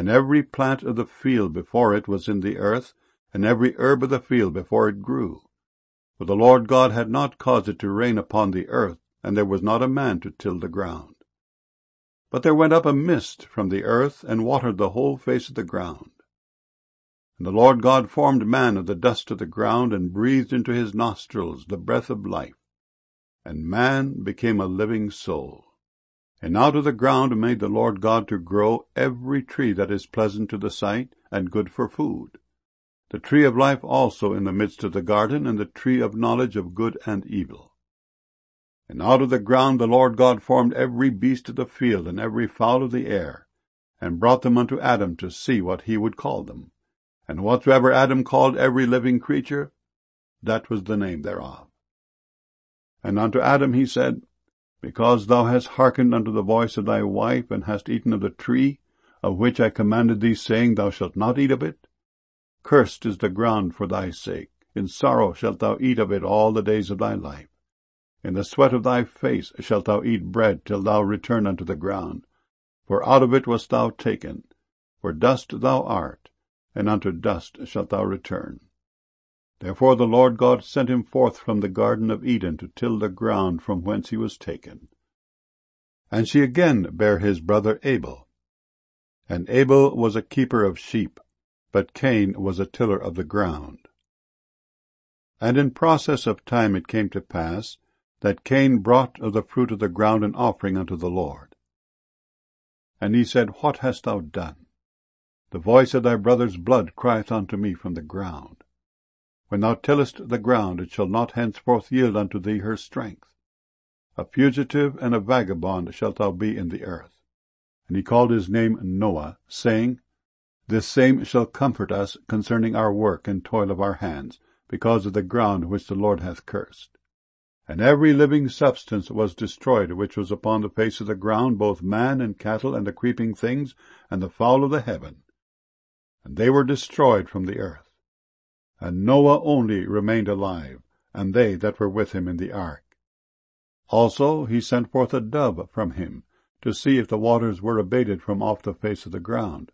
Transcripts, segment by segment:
and every plant of the field before it was in the earth, and every herb of the field before it grew. For the Lord God had not caused it to rain upon the earth, and there was not a man to till the ground. But there went up a mist from the earth, and watered the whole face of the ground. And the Lord God formed man of the dust of the ground, and breathed into his nostrils the breath of life. And man became a living soul. And out of the ground made the Lord God to grow every tree that is pleasant to the sight, and good for food, the tree of life also in the midst of the garden, and the tree of knowledge of good and evil. And out of the ground the Lord God formed every beast of the field, and every fowl of the air, and brought them unto Adam to see what he would call them. And whatsoever Adam called every living creature, that was the name thereof. And unto Adam he said, Because thou hast hearkened unto the voice of thy wife, and hast eaten of the tree, of which I commanded thee, saying, Thou shalt not eat of it, cursed is the ground for thy sake. In sorrow shalt thou eat of it all the days of thy life. In the sweat of thy face shalt thou eat bread, till thou return unto the ground. For out of it wast thou taken, for dust thou art, and unto dust shalt thou return. Therefore the Lord God sent him forth from the garden of Eden to till the ground from whence he was taken. And she again bare his brother Abel. And Abel was a keeper of sheep, but Cain was a tiller of the ground. And in process of time it came to pass that Cain brought of the fruit of the ground an offering unto the Lord. And he said, What hast thou done? The voice of thy brother's blood crieth unto me from the ground. When thou tillest the ground, it shall not henceforth yield unto thee her strength. A fugitive and a vagabond shalt thou be in the earth. And he called his name Noah, saying, This same shall comfort us concerning our work and toil of our hands, because of the ground which the Lord hath cursed. And every living substance was destroyed which was upon the face of the ground, both man and cattle and the creeping things and the fowl of the heaven. And they were destroyed from the earth. And Noah only remained alive, and they that were with him in the ark. Also he sent forth a dove from him, to see if the waters were abated from off the face of the ground.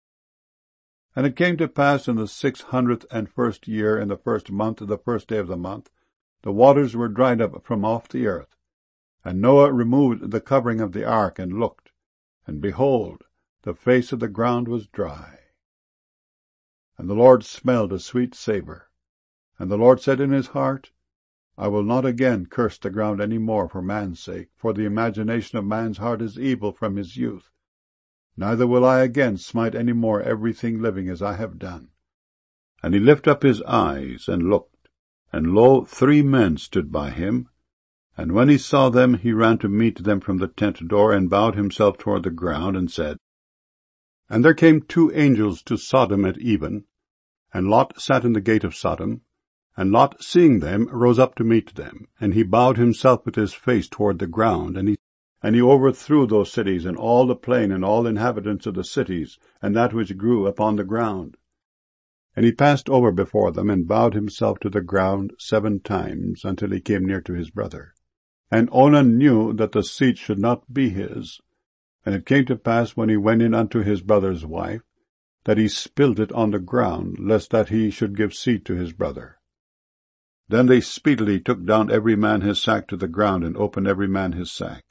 And it came to pass in the 601st year, in the 1st month, of the 1st day of the month, the waters were dried up from off the earth. And Noah removed the covering of the ark, and looked, and behold, the face of the ground was dry. And the Lord smelled a sweet savour. And the Lord said in his heart, I will not again curse the ground any more for man's sake, for the imagination of man's heart is evil from his youth. Neither will I again smite any more everything living as I have done. And he lifted up his eyes, and looked, and lo, 3 men stood by him. And when he saw them, he ran to meet them from the tent door, and bowed himself toward the ground, and said, And there came 2 angels to Sodom at even, and Lot sat in the gate of Sodom. And Lot, seeing them, rose up to meet them, and he bowed himself with his face toward the ground, and he overthrew those cities, and all the plain, and all inhabitants of the cities, and that which grew upon the ground. And he passed over before them, and bowed himself to the ground 7 times, until he came near to his brother. And Onan knew that the seat should not be his. And it came to pass, when he went in unto his brother's wife, that he spilled it on the ground, lest that he should give seed to his brother. Then they speedily took down every man his sack to the ground, and opened every man his sack.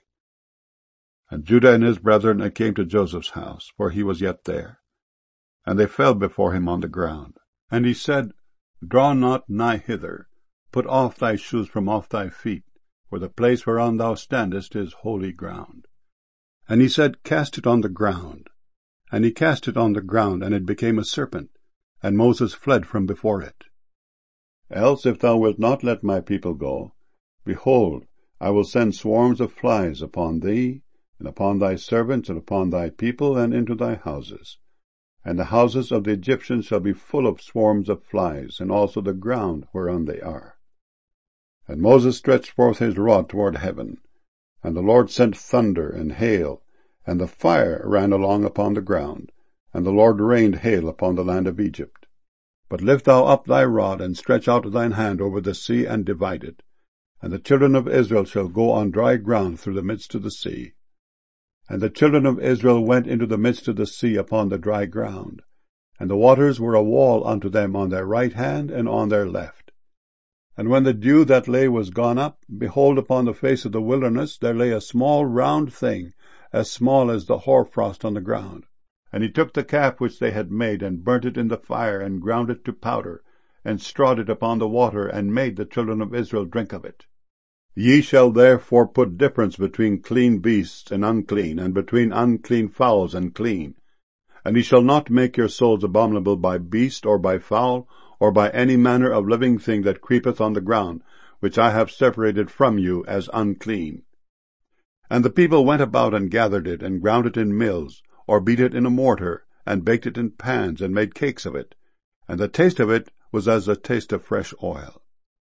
And Judah and his brethren came to Joseph's house, for he was yet there. And they fell before him on the ground. And he said, Draw not nigh hither, put off thy shoes from off thy feet, for the place whereon thou standest is holy ground. And he said, Cast it on the ground. And he cast it on the ground, and it became a serpent, and Moses fled from before it. Else, if thou wilt not let my people go, behold, I will send swarms of flies upon thee, and upon thy servants, and upon thy people, and into thy houses. And the houses of the Egyptians shall be full of swarms of flies, and also the ground whereon they are. And Moses stretched forth his rod toward heaven, and the Lord sent thunder and hail, and the fire ran along upon the ground, and the Lord rained hail upon the land of Egypt. But lift thou up thy rod, and stretch out thine hand over the sea, and divide it, and the children of Israel shall go on dry ground through the midst of the sea. And the children of Israel went into the midst of the sea upon the dry ground, and the waters were a wall unto them on their right hand and on their left. And when the dew that lay was gone up, behold, upon the face of the wilderness there lay a small round thing, as small as the hoarfrost on the ground. And he took the calf which they had made, and burnt it in the fire, and ground it to powder, and strawed it upon the water, and made the children of Israel drink of it. Ye shall therefore put difference between clean beasts and unclean, and between unclean fowls and clean. And ye shall not make your souls abominable by beast, or by fowl, or by any manner of living thing that creepeth on the ground, which I have separated from you as unclean. And the people went about and gathered it, and ground it in mills, or beat it in a mortar, and baked it in pans, and made cakes of it. And the taste of it was as the taste of fresh oil.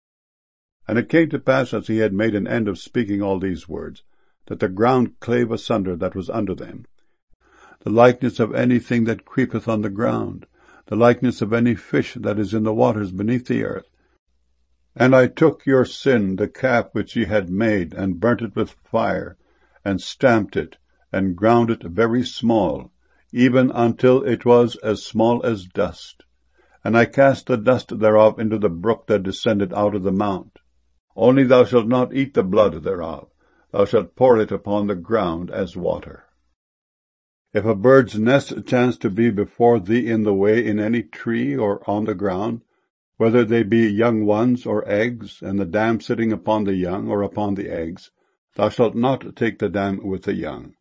And it came to pass, as he had made an end of speaking all these words, that the ground clave asunder that was under them, the likeness of anything that creepeth on the ground, the likeness of any fish that is in the waters beneath the earth. And I took your sin, the calf which ye had made, and burnt it with fire, and stamped it, and ground it very small, even until it was as small as dust. And I cast the dust thereof into the brook that descended out of the mount. Only thou shalt not eat the blood thereof. Thou shalt pour it upon the ground as water. If a bird's nest chance to be before thee in the way in any tree or on the ground, whether they be young ones or eggs, and the dam sitting upon the young or upon the eggs, thou shalt not take the dam with the young.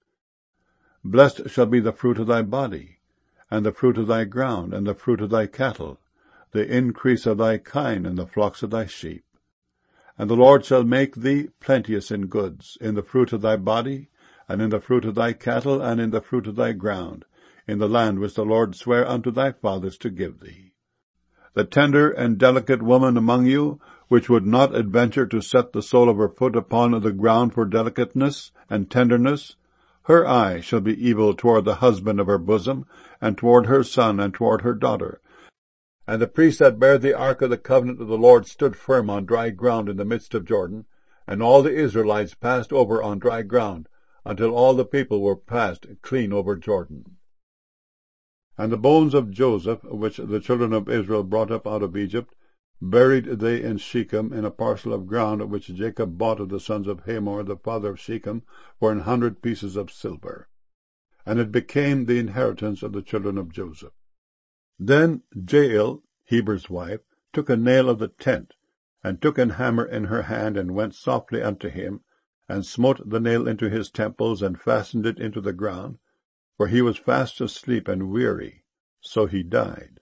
Blessed shall be the fruit of thy body, and the fruit of thy ground, and the fruit of thy cattle, the increase of thy kine, and the flocks of thy sheep. And the Lord shall make thee plenteous in goods, in the fruit of thy body, and in the fruit of thy cattle, and in the fruit of thy ground, in the land which the Lord sware unto thy fathers to give thee. The tender and delicate woman among you, which would not adventure to set the sole of her foot upon the ground for delicateness and tenderness, her eye shall be evil toward the husband of her bosom, and toward her son, and toward her daughter. And the priest that bare the ark of the covenant of the Lord stood firm on dry ground in the midst of Jordan, and all the Israelites passed over on dry ground, until all the people were passed clean over Jordan. And the bones of Joseph, which the children of Israel brought up out of Egypt, buried they in Shechem, in a parcel of ground which Jacob bought of the sons of Hamor, the father of Shechem, for 100 pieces of silver. And it became the inheritance of the children of Joseph. Then Jael, Heber's wife, took a nail of the tent, and took an hammer in her hand, and went softly unto him, and smote the nail into his temples, and fastened it into the ground, for he was fast asleep and weary, so he died.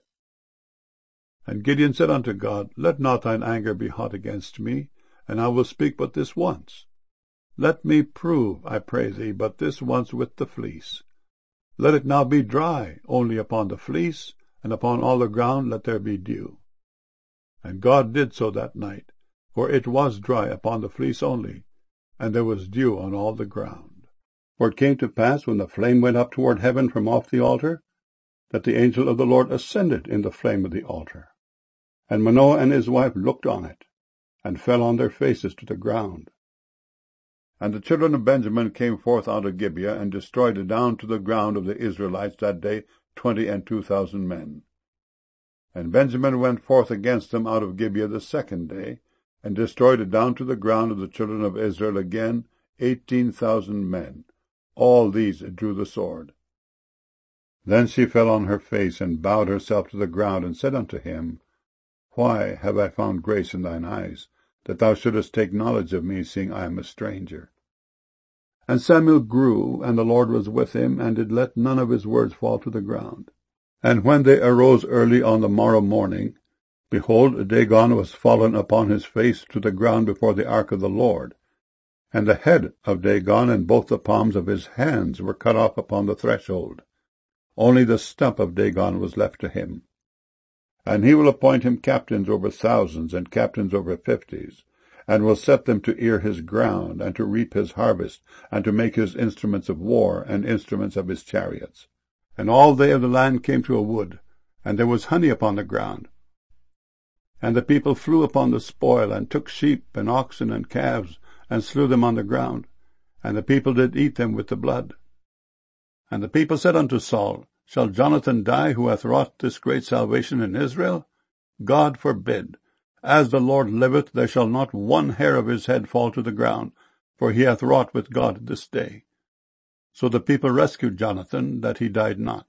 And Gideon said unto God, Let not thine anger be hot against me, and I will speak but this once. Let me prove, I pray thee, but this once with the fleece. Let it now be dry only upon the fleece, and upon all the ground let there be dew. And God did so that night, for it was dry upon the fleece only, and there was dew on all the ground. For it came to pass, when the flame went up toward heaven from off the altar, that the angel of the Lord ascended in the flame of the altar. And Manoah and his wife looked on it, and fell on their faces to the ground. And the children of Benjamin came forth out of Gibeah, and destroyed down to the ground of the Israelites that day 22,000 men. And Benjamin went forth against them out of Gibeah the second day, and destroyed down to the ground of the children of Israel again 18,000 men. All these drew the sword. Then she fell on her face, and bowed herself to the ground, and said unto him, Why have I found grace in thine eyes, that thou shouldest take knowledge of me, seeing I am a stranger? And Samuel grew, and the Lord was with him, and did let none of his words fall to the ground. And when they arose early on the morrow morning, behold, Dagon was fallen upon his face to the ground before the ark of the Lord. And the head of Dagon and both the palms of his hands were cut off upon the threshold. Only the stump of Dagon was left to him. And he will appoint him captains over thousands, and captains over 50s, and will set them to ear his ground, and to reap his harvest, and to make his instruments of war, and instruments of his chariots. And all they of the land came to a wood, and there was honey upon the ground. And the people flew upon the spoil, and took sheep, and oxen, and calves, and slew them on the ground. And the people did eat them with the blood. And the people said unto Saul, Shall Jonathan die, who hath wrought this great salvation in Israel? God forbid. As the Lord liveth, there shall not one hair of his head fall to the ground, for he hath wrought with God this day. So the people rescued Jonathan, that he died not.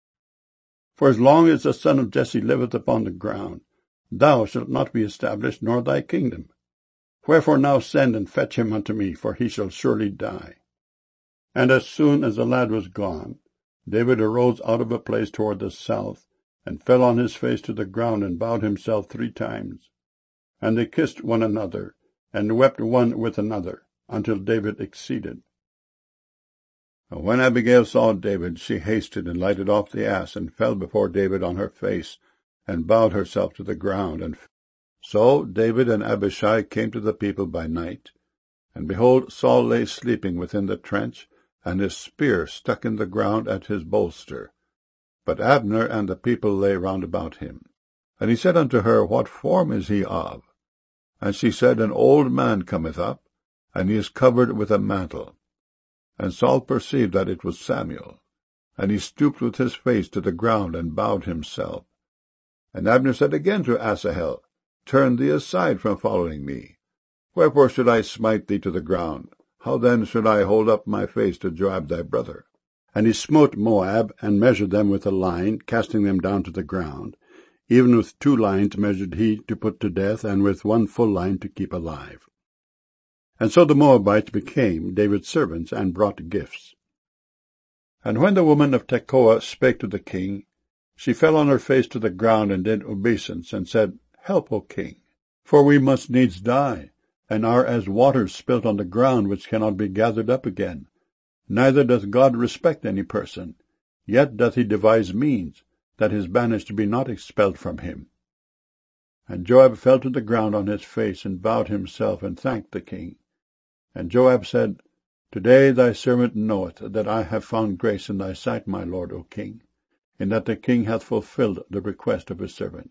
For as long as the son of Jesse liveth upon the ground, thou shalt not be established, nor thy kingdom. Wherefore now send and fetch him unto me, for he shall surely die. And as soon as the lad was gone, David arose out of a place toward the south, and fell on his face to the ground, and bowed himself 3 times. And they kissed one another, and wept one with another, until David exceeded. When Abigail saw David, she hasted and lighted off the ass, and fell before David on her face, and bowed herself to the ground. So David and Abishai came to the people by night. And behold, Saul lay sleeping within the trench, and his spear stuck in the ground at his bolster. But Abner and the people lay round about him. And he said unto her, What form is he of? And she said, An old man cometh up, and he is covered with a mantle. And Saul perceived that it was Samuel. And he stooped with his face to the ground, and bowed himself. And Abner said again to Asahel, Turn thee aside from following me. Wherefore should I smite thee to the ground? How then should I hold up my face to Joab thy brother? And he smote Moab, and measured them with a line, casting them down to the ground. Even with 2 lines measured he to put to death, and with 1 full line to keep alive. And so the Moabites became David's servants, and brought gifts. And when the woman of Tekoa spake to the king, she fell on her face to the ground, and did obeisance, and said, Help, O king, for we must needs die, and are as waters spilt on the ground, which cannot be gathered up again. Neither doth God respect any person, yet doth he devise means, that his banished be not expelled from him. And Joab fell to the ground on his face, and bowed himself, and thanked the king. And Joab said, Today thy servant knoweth that I have found grace in thy sight, my lord, O king, in that the king hath fulfilled the request of his servant.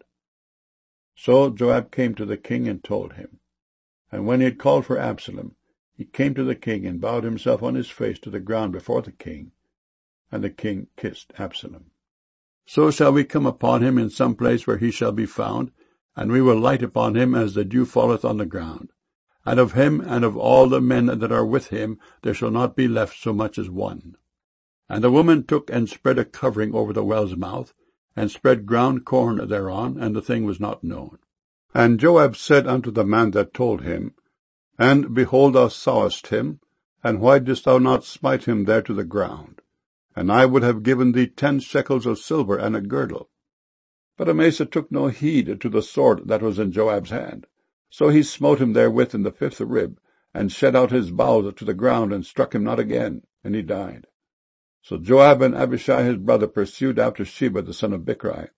So Joab came to the king and told him. And when he had called for Absalom, he came to the king, and bowed himself on his face to the ground before the king. And the king kissed Absalom. So shall we come upon him in some place where he shall be found, and we will light upon him as the dew falleth on the ground. And of him and of all the men that are with him there shall not be left so much as one. And the woman took and spread a covering over the well's mouth, and spread ground corn thereon, and the thing was not known. And Joab said unto the man that told him, And, behold, thou sawest him, and why didst thou not smite him there to the ground? And I would have given thee 10 shekels of silver and a girdle. But Amasa took no heed to the sword that was in Joab's hand. So he smote him therewith in the 5th rib, and shed out his bowels to the ground, and struck him not again, and he died. So Joab and Abishai his brother pursued after Sheba the son of Bichri.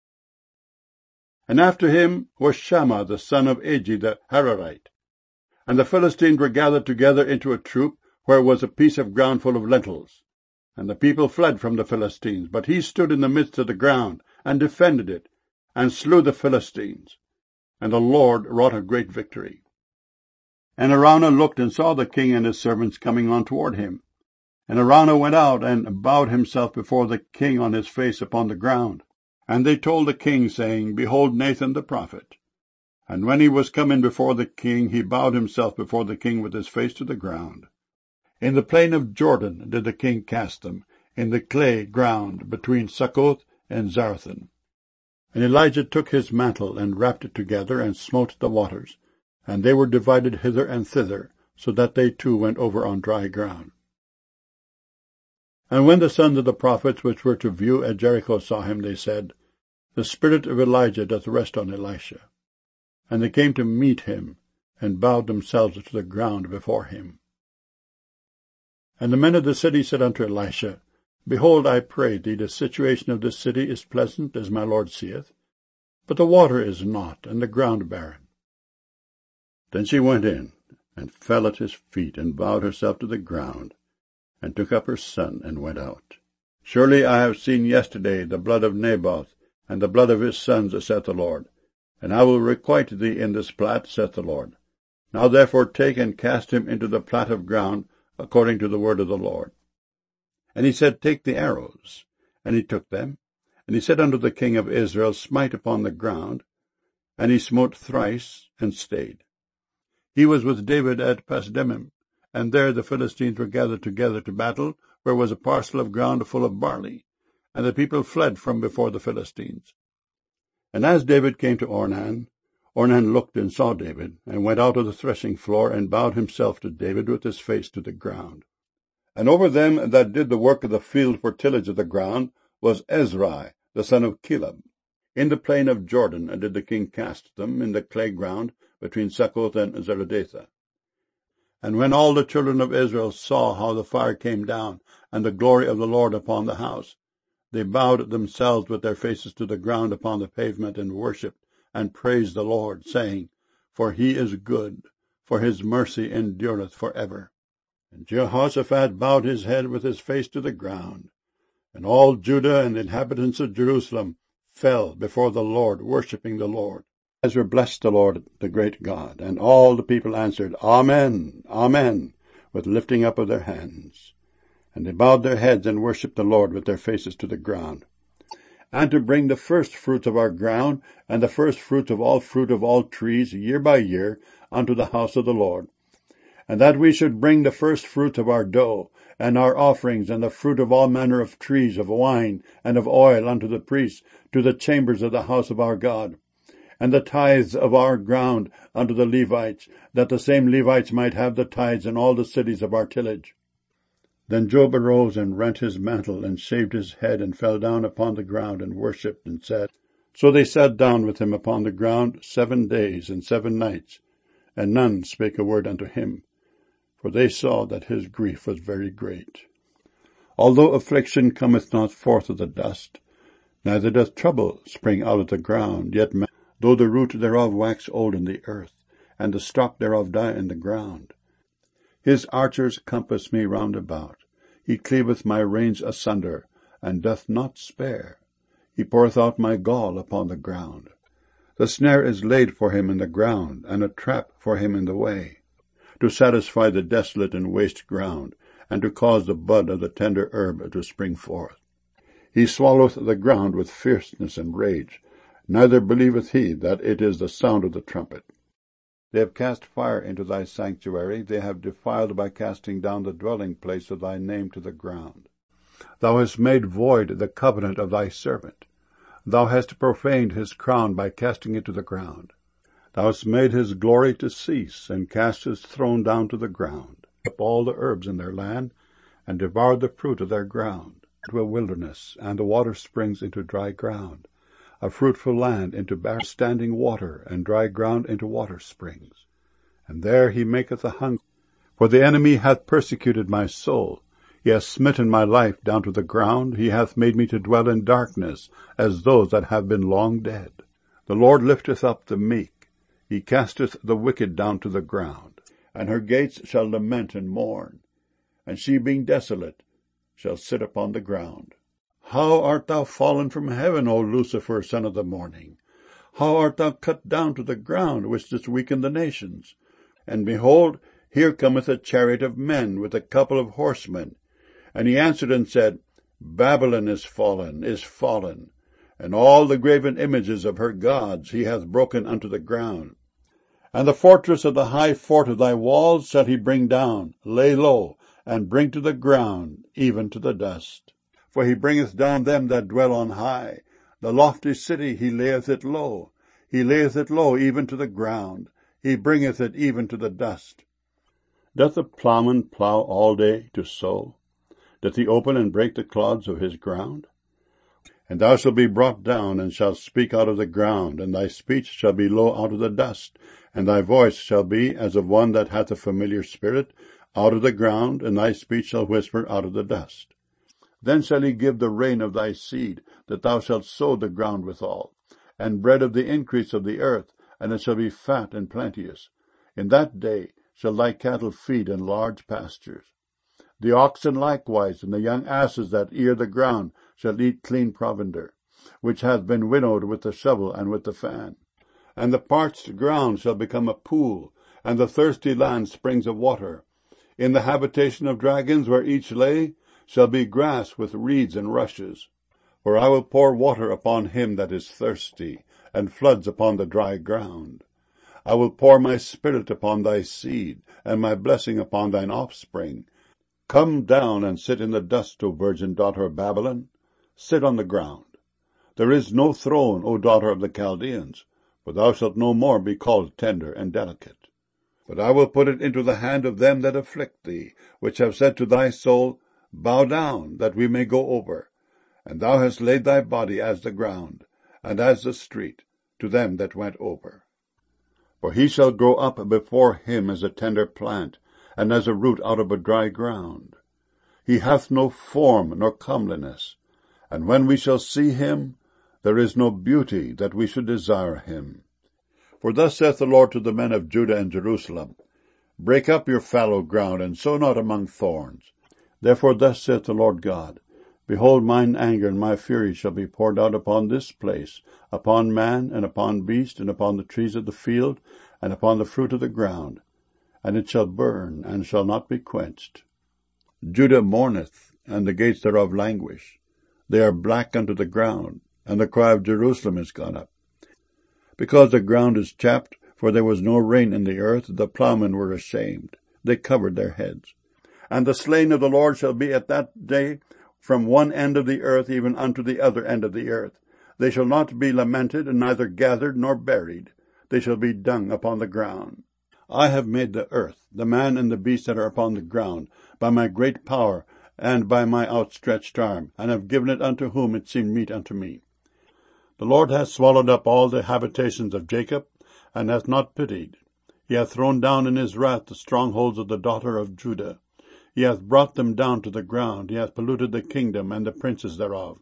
And after him was Shammah the son of Agi the Hararite. And the Philistines were gathered together into a troop, where was a piece of ground full of lentils. And the people fled from the Philistines, but he stood in the midst of the ground, and defended it, and slew the Philistines. And the Lord wrought a great victory. And Araunah looked and saw the king and his servants coming on toward him. And Araunah went out and bowed himself before the king on his face upon the ground. And they told the king, saying, Behold Nathan the prophet. And when he was come in before the king, he bowed himself before the king with his face to the ground. In the plain of Jordan did the king cast them, in the clay ground between Succoth and Zarethan. And Elijah took his mantle, and wrapped it together, and smote the waters, and they were divided hither and thither, so that they too went over on dry ground. And when the sons of the prophets which were to view at Jericho saw him, they said, The spirit of Elijah doth rest on Elisha. And they came to meet him, and bowed themselves to the ground before him. And the men of the city said unto Elisha, Behold, I pray thee, the situation of this city is pleasant, as my lord seeth, but the water is not, and the ground barren. Then she went in, and fell at his feet, and bowed herself to the ground, and took up her son, and went out. Surely I have seen yesterday the blood of Naboth, and the blood of his sons, saith the Lord, and I will requite thee in this plat, saith the Lord. Now therefore take and cast him into the plat of ground, according to the word of the Lord. And he said, Take the arrows. And he took them. And he said unto the king of Israel, Smite upon the ground. And he smote thrice, and stayed. He was with David at Pasdammim, and there the Philistines were gathered together to battle, where was a parcel of ground full of barley. And the people fled from before the Philistines. And as David came to Ornan, Ornan looked and saw David, and went out of the threshing floor, and bowed himself to David with his face to the ground. And over them that did the work of the field for tillage of the ground was Ezrai, the son of Caleb. In the plain of Jordan did the king cast them, in the clay ground, between Succoth and Zeredatha. And when all the children of Israel saw how the fire came down, and the glory of the Lord upon the house, they bowed themselves with their faces to the ground upon the pavement, and worshipped, and praised the Lord, saying, For he is good, for his mercy endureth for ever. And Jehoshaphat bowed his head with his face to the ground. And all Judah and the inhabitants of Jerusalem fell before the Lord, worshipping the Lord. Ezra blessed the Lord, the great God, and all the people answered, Amen, Amen, with lifting up of their hands. And they bowed their heads and worshipped the Lord with their faces to the ground. And to bring the first fruits of our ground, and the first fruits of all trees, year by year, unto the house of the Lord. And that we should bring the first fruits of our dough, and our offerings, and the fruit of all manner of trees, of wine, and of oil unto the priests, to the chambers of the house of our God. And the tithes of our ground unto the Levites, that the same Levites might have the tithes in all the cities of our tillage. Then Job arose and rent his mantle, and shaved his head, and fell down upon the ground, and worshipped, and said. So they sat down with him upon the ground 7 days and 7 nights, and none spake a word unto him, for they saw that his grief was very great. Although affliction cometh not forth of the dust, neither doth trouble spring out of the ground, yet though the root thereof wax old in the earth, and the stalk thereof die in the ground, his archers compass me round about. He cleaveth my reins asunder, and doth not spare. He poureth out my gall upon the ground. The snare is laid for him in the ground, and a trap for him in the way, to satisfy the desolate and waste ground, and to cause the bud of the tender herb to spring forth. He swalloweth the ground with fierceness and rage, neither believeth he that it is the sound of the trumpet. They have cast fire into thy sanctuary, they have defiled by casting down the dwelling place of thy name to the ground. Thou hast made void the covenant of thy servant. Thou hast profaned his crown by casting it to the ground. Thou hast made his glory to cease, and cast his throne down to the ground, up all the herbs in their land, and devoured the fruit of their ground, into a wilderness, and the water springs into dry ground, a fruitful land into bare standing water, and dry ground into water springs. And there he maketh a hunger. For the enemy hath persecuted my soul. He hath smitten my life down to the ground. He hath made me to dwell in darkness, as those that have been long dead. The Lord lifteth up the meek. He casteth the wicked down to the ground. And her gates shall lament and mourn. And she, being desolate, shall sit upon the ground. How art thou fallen from heaven, O Lucifer, son of the morning? How art thou cut down to the ground, which didst weaken the nations? And behold, here cometh a chariot of men with a couple of horsemen. And he answered and said, Babylon is fallen, and all the graven images of her gods he hath broken unto the ground. And the fortress of the high fort of thy walls shall he bring down, lay low, and bring to the ground, even to the dust. For he bringeth down them that dwell on high. The lofty city he layeth it low. He layeth it low even to the ground. He bringeth it even to the dust. Doth the plowman plow all day to sow? Doth he open and break the clods of his ground? And thou shalt be brought down, and shalt speak out of the ground, and thy speech shall be low out of the dust, and thy voice shall be as of one that hath a familiar spirit, out of the ground, and thy speech shall whisper out of the dust. Then shall he give the rain of thy seed, that thou shalt sow the ground withal, and bread of the increase of the earth, and it shall be fat and plenteous. In that day shall thy cattle feed in large pastures. The oxen likewise, and the young asses that ear the ground, shall eat clean provender, which hath been winnowed with the shovel and with the fan. And the parched ground shall become a pool, and the thirsty land springs of water. In the habitation of dragons where each lay, shall be grass with reeds and rushes. For I will pour water upon him that is thirsty, and floods upon the dry ground. I will pour my spirit upon thy seed, and my blessing upon thine offspring. Come down and sit in the dust, O virgin daughter of Babylon. Sit on the ground. There is no throne, O daughter of the Chaldeans, for thou shalt no more be called tender and delicate. But I will put it into the hand of them that afflict thee, which have said to thy soul, Bow down, that we may go over. And thou hast laid thy body as the ground, and as the street, to them that went over. For he shall grow up before him as a tender plant, and as a root out of a dry ground. He hath no form nor comeliness, and when we shall see him, there is no beauty that we should desire him. For thus saith the Lord to the men of Judah and Jerusalem, Break up your fallow ground, and sow not among thorns. Therefore thus saith the Lord God, Behold, mine anger and my fury shall be poured out upon this place, upon man, and upon beast, and upon the trees of the field, and upon the fruit of the ground, and it shall burn, and shall not be quenched. Judah mourneth, and the gates thereof languish. They are black unto the ground, and the cry of Jerusalem is gone up. Because the ground is chapped, for there was no rain in the earth, the plowmen were ashamed. They covered their heads. And the slain of the Lord shall be at that day from one end of the earth even unto the other end of the earth. They shall not be lamented, and neither gathered nor buried. They shall be dung upon the ground. I have made the earth, the man and the beast that are upon the ground, by my great power, and by my outstretched arm, and have given it unto whom it seemed meet unto me. The Lord hath swallowed up all the habitations of Jacob, and hath not pitied. He hath thrown down in his wrath the strongholds of the daughter of Judah. He hath brought them down to the ground. He hath polluted the kingdom and the princes thereof.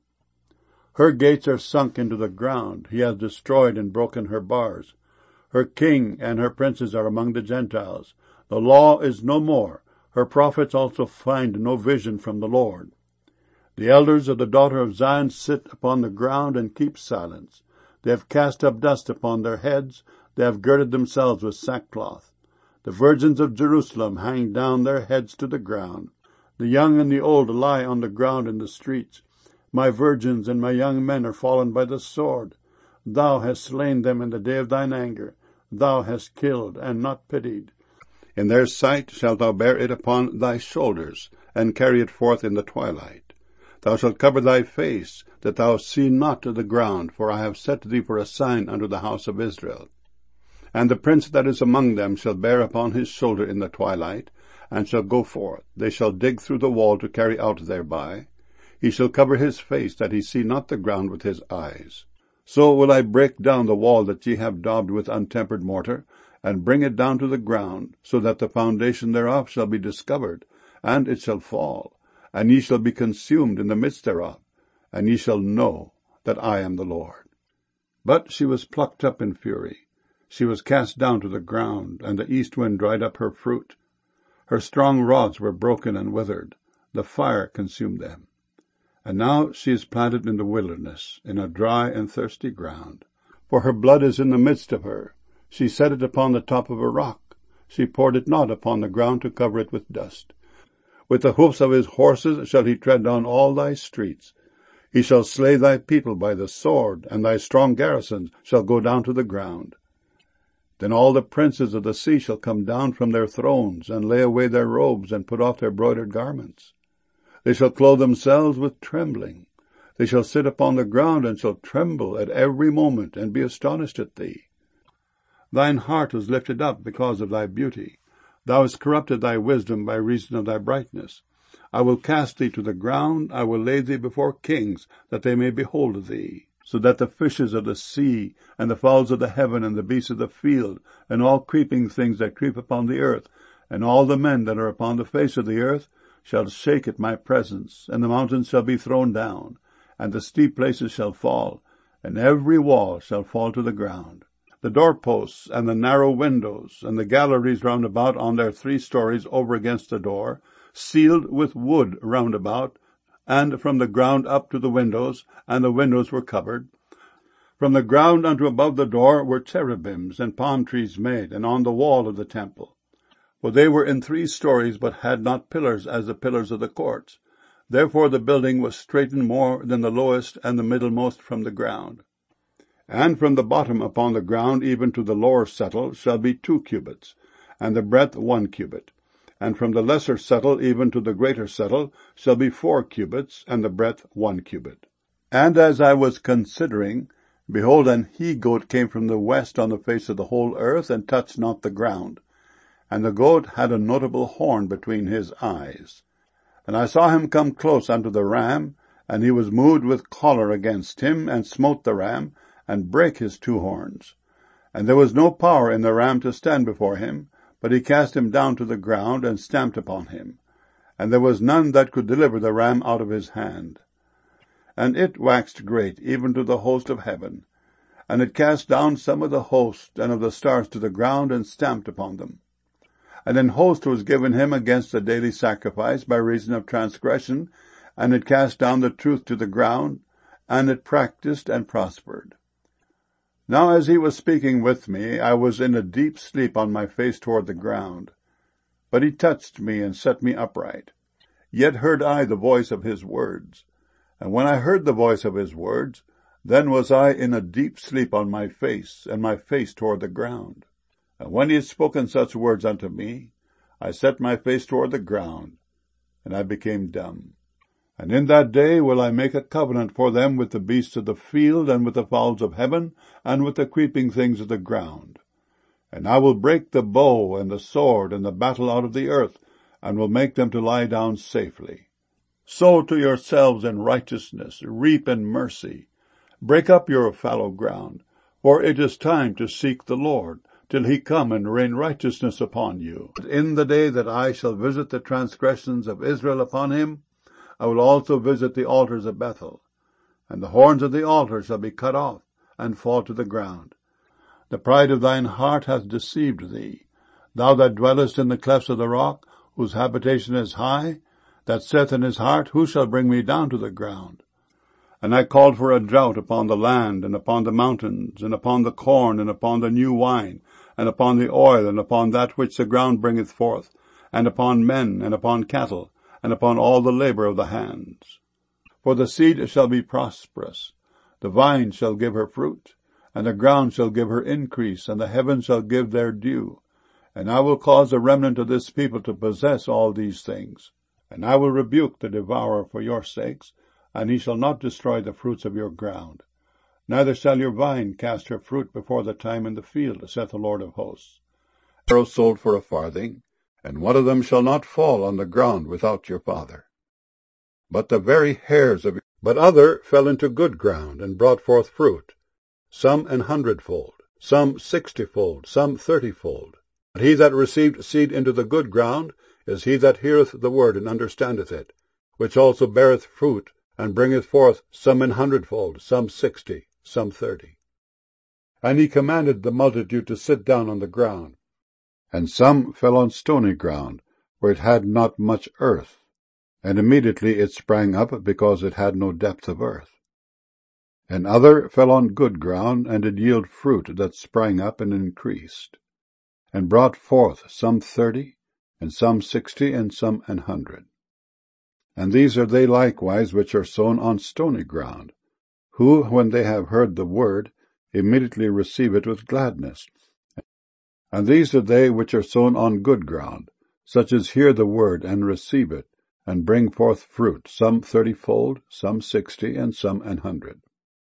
Her gates are sunk into the ground. He hath destroyed and broken her bars. Her king and her princes are among the Gentiles. The law is no more. Her prophets also find no vision from the Lord. The elders of the daughter of Zion sit upon the ground and keep silence. They have cast up dust upon their heads. They have girded themselves with sackcloth. The virgins of Jerusalem hang down their heads to the ground. The young and the old lie on the ground in the streets. My virgins and my young men are fallen by the sword. Thou hast slain them in the day of thine anger. Thou hast killed and not pitied. In their sight shalt thou bear it upon thy shoulders, and carry it forth in the twilight. Thou shalt cover thy face, that thou see not the ground, for I have set thee for a sign unto the house of Israel. And the prince that is among them shall bear upon his shoulder in the twilight, and shall go forth. They shall dig through the wall to carry out thereby. He shall cover his face, that he see not the ground with his eyes. So will I break down the wall that ye have daubed with untempered mortar, and bring it down to the ground, so that the foundation thereof shall be discovered, and it shall fall, and ye shall be consumed in the midst thereof, and ye shall know that I am the Lord. But she was plucked up in fury. She was cast down to the ground, and the east wind dried up her fruit. Her strong rods were broken and withered. The fire consumed them. And now she is planted in the wilderness, in a dry and thirsty ground. For her blood is in the midst of her. She set it upon the top of a rock. She poured it not upon the ground to cover it with dust. With the hoofs of his horses shall he tread down all thy streets. He shall slay thy people by the sword, and thy strong garrisons shall go down to the ground. Then all the princes of the sea shall come down from their thrones, and lay away their robes, and put off their broidered garments. They shall clothe themselves with trembling. They shall sit upon the ground, and shall tremble at every moment, and be astonished at thee. Thine heart was lifted up because of thy beauty. Thou hast corrupted thy wisdom by reason of thy brightness. I will cast thee to the ground, I will lay thee before kings, that they may behold thee. So that the fishes of the sea, and the fowls of the heaven, and the beasts of the field, and all creeping things that creep upon the earth, and all the men that are upon the face of the earth, shall shake at my presence, and the mountains shall be thrown down, and the steep places shall fall, and every wall shall fall to the ground. The doorposts, and the narrow windows, and the galleries round about on their 3 stories over against the door, sealed with wood round about, and from the ground up to the windows, and the windows were covered. From the ground unto above the door were cherubims and palm trees made, and on the wall of the temple. For they were in 3 stories, but had not pillars as the pillars of the courts. Therefore the building was straitened more than the lowest and the middlemost from the ground. And from the bottom upon the ground even to the lower settle shall be 2 cubits, and the breadth 1 cubit. And from the lesser settle even to the greater settle shall be 4 cubits, and the breadth 1 cubit. And as I was considering, behold, an he-goat came from the west on the face of the whole earth, and touched not the ground. And the goat had a notable horn between his eyes. And I saw him come close unto the ram, and he was moved with choler against him, and smote the ram, and brake his 2 horns. And there was no power in the ram to stand before him, but he cast him down to the ground, and stamped upon him. And there was none that could deliver the ram out of his hand. And it waxed great, even to the host of heaven. And it cast down some of the host and of the stars to the ground, and stamped upon them. And an host was given him against the daily sacrifice by reason of transgression, and it cast down the truth to the ground, and it practiced and prospered. Now as he was speaking with me, I was in a deep sleep on my face toward the ground. But he touched me and set me upright. Yet heard I the voice of his words. And when I heard the voice of his words, then was I in a deep sleep on my face, and my face toward the ground. And when he had spoken such words unto me, I set my face toward the ground, and I became dumb. And in that day will I make a covenant for them with the beasts of the field, and with the fowls of heaven, and with the creeping things of the ground. And I will break the bow and the sword and the battle out of the earth, and will make them to lie down safely. Sow to yourselves in righteousness, reap in mercy. Break up your fallow ground, for it is time to seek the Lord, till he come and rain righteousness upon you. In the day that I shall visit the transgressions of Israel upon him, I will also visit the altars of Bethel, and the horns of the altar shall be cut off, and fall to the ground. The pride of thine heart hath deceived thee, thou that dwellest in the clefts of the rock, whose habitation is high, that saith in his heart, who shall bring me down to the ground? And I called for a drought upon the land, and upon the mountains, and upon the corn, and upon the new wine, and upon the oil, and upon that which the ground bringeth forth, and upon men, and upon cattle, and upon all the labor of the hands. For the seed shall be prosperous, the vine shall give her fruit, and the ground shall give her increase, and the heavens shall give their dew. And I will cause a remnant of this people to possess all these things. And I will rebuke the devourer for your sakes, and he shall not destroy the fruits of your ground. Neither shall your vine cast her fruit before the time in the field, saith the Lord of hosts. Arrows sold for a farthing, and one of them shall not fall on the ground without your father. But the very hairs of But other fell into good ground, and brought forth fruit, some 100-fold, some 60-fold, some 30-fold. But he that received seed into the good ground is he that heareth the word, and understandeth it, which also beareth fruit, and bringeth forth some 100-fold, some 60, some 30. And he commanded the multitude to sit down on the ground. And some fell on stony ground, where it had not much earth, and immediately it sprang up, because it had no depth of earth. And other fell on good ground, and did yield fruit that sprang up and increased, and brought forth some 30, and some 60, and some 100. And these are they likewise which are sown on stony ground, who, when they have heard the word, immediately receive it with gladness. And these are they which are sown on good ground, such as hear the word, and receive it, and bring forth fruit, some 30-fold, some 60, and some 100.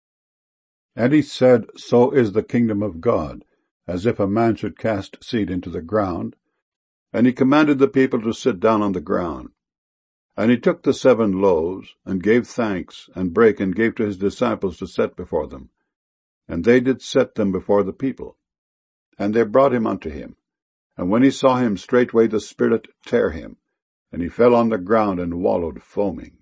And he said, So is the kingdom of God, as if a man should cast seed into the ground. And he commanded the people to sit down on the ground. And he took the 7 loaves, and gave thanks, and brake, and gave to his disciples to set before them. And they did set them before the people. And they brought him unto him. And when he saw him, straightway the spirit tare him, and he fell on the ground, and wallowed foaming.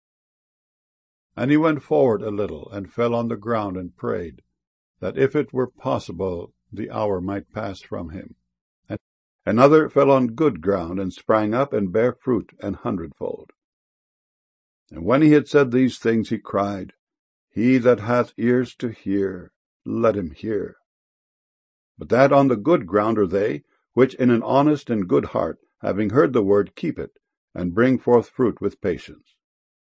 And he went forward a little, and fell on the ground, and prayed, that if it were possible, the hour might pass from him. And another fell on good ground, and sprang up, and bare fruit 100-fold. And when he had said these things, he cried, He that hath ears to hear, let him hear. But that on the good ground are they, which in an honest and good heart, having heard the word, keep it, and bring forth fruit with patience.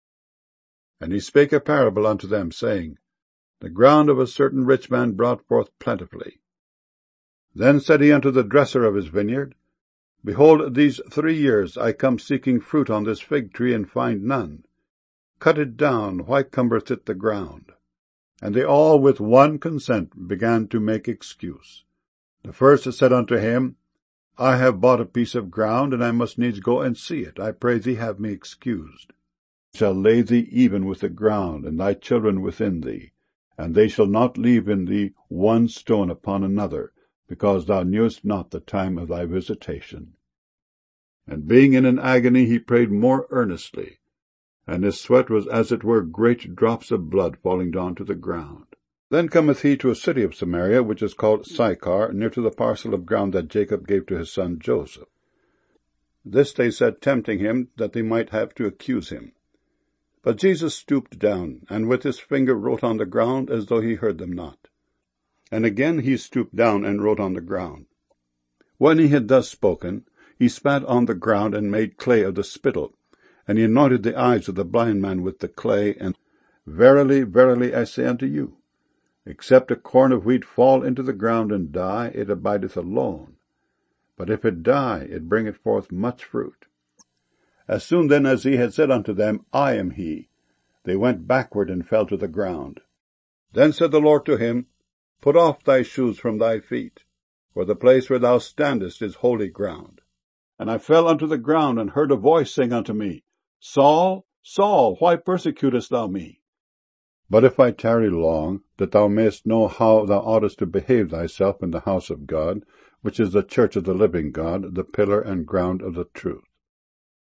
And he spake a parable unto them, saying, The ground of a certain rich man brought forth plentifully. Then said he unto the dresser of his vineyard, Behold, these 3 years I come seeking fruit on this fig tree, and find none. Cut it down, why cumbereth it the ground? And they all with one consent began to make excuse. The first said unto him, I have bought a piece of ground, and I must needs go and see it. I pray thee have me excused. I shall lay thee even with the ground, and thy children within thee, and they shall not leave in thee one stone upon another, because thou knewest not the time of thy visitation. And being in an agony, he prayed more earnestly, and his sweat was as it were great drops of blood falling down to the ground. Then cometh he to a city of Samaria, which is called Sychar, near to the parcel of ground that Jacob gave to his son Joseph. This they said, tempting him, that they might have to accuse him. But Jesus stooped down, and with his finger wrote on the ground, as though he heard them not. And again he stooped down and wrote on the ground. When he had thus spoken, he spat on the ground, and made clay of the spittle, and he anointed the eyes of the blind man with the clay, and Verily, verily, I say unto you, except a corn of wheat fall into the ground and die, it abideth alone. But if it die, it bringeth forth much fruit. As soon then as he had said unto them, I am he, they went backward and fell to the ground. Then said the Lord to him, Put off thy shoes from thy feet, for the place where thou standest is holy ground. And I fell unto the ground, and heard a voice saying unto me, Saul, Saul, why persecutest thou me? But if I tarry long, that thou mayest know how thou oughtest to behave thyself in the house of God, which is the church of the living God, the pillar and ground of the truth.